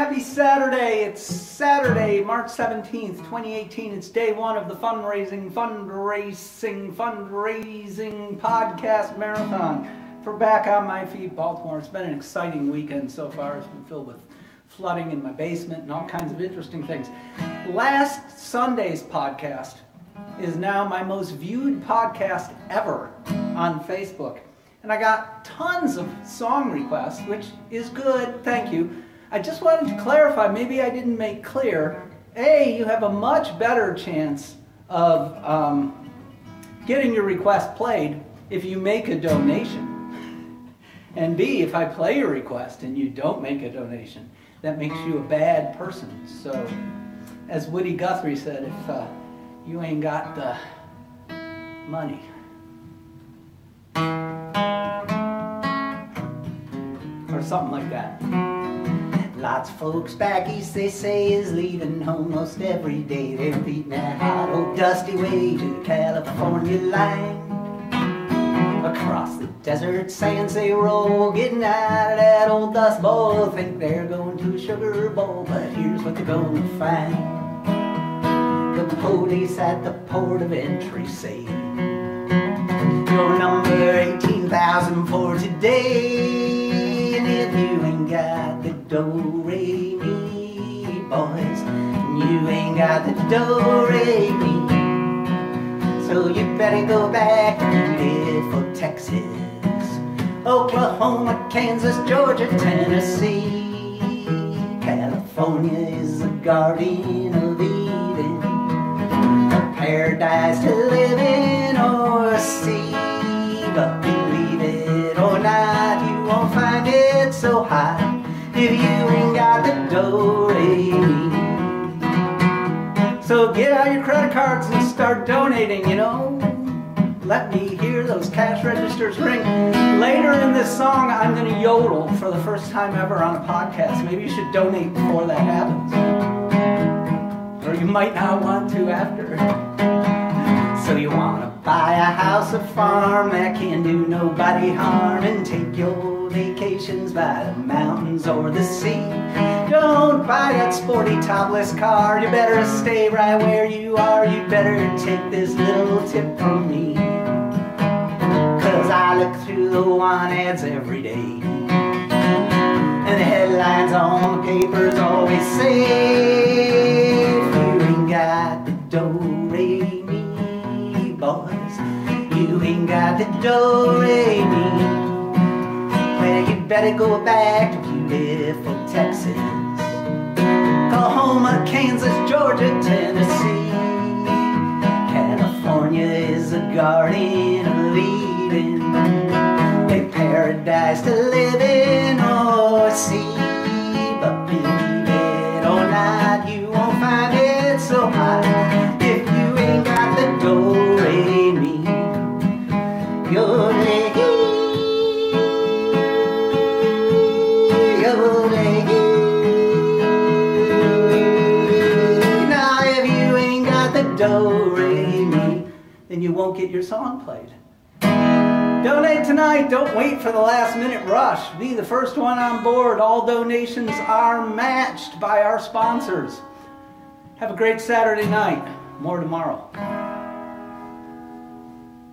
happy Saturday. It's Saturday, March 17th, 2018. It's day one of the fundraising podcast marathon for Back on My Feet, Baltimore. It's been an exciting weekend so far. It's been filled with flooding in my basement and all kinds of interesting things. Last Sunday's podcast is now my most viewed podcast ever on Facebook. And I got tons of song requests, which is good, thank you. I just wanted to clarify, maybe I didn't make clear, A, you have a much better chance of getting your request played if you make a donation. And B, if I play your request and you don't make a donation, that makes you a bad person. So, as Woody Guthrie said, if you ain't got the money, or something like that. Lots of folks back east, they say, is leaving home most every day. They're beating that hot old dusty way to the California line. Across the desert sands they roll, getting out of that old dust bowl. Think they're going to a sugar bowl, but here's what they're gonna find. The police at the port of entry say, your number 18,000 for today. And if you ain't got the do-re-mi, boys, you ain't got the do-re-mi. So you better go back to beautiful Texas, Oklahoma, Kansas, Georgia, Tennessee. California is the Garden of Eden, a paradise to live in or see. But believe it or not, you won't find it so high if you ain't got the do-re-mi. So get out your credit cards and start donating, you know. Let me hear those cash registers ring. Later in this song, I'm going to yodel for the first time ever on a podcast. Maybe you should donate before that happens. Or you might not want to after. So you want to buy a house, a farm that can do nobody harm, and take your vacations by the mountains or the sea. Don't buy that sporty topless car. You better stay right where you are. You better take this little tip from me, 'cause I look through the wine ads every day, and the headlines on the papers always say, if you ain't got the do-re-mi, boys, you ain't got the do-re-mi. Well, you better go back to beautiful Texas, Oklahoma, Kansas, Georgia, Tennessee. California is a Garden of Eden, a paradise to live in or see. But believe it or not, you won't find it so high if you ain't got the do-re-mi. You're do-re-mi, then you won't get your song played. Donate tonight. Don't wait for the last minute rush. Be the first one on board. All donations are matched by our sponsors. Have a great Saturday night. More tomorrow.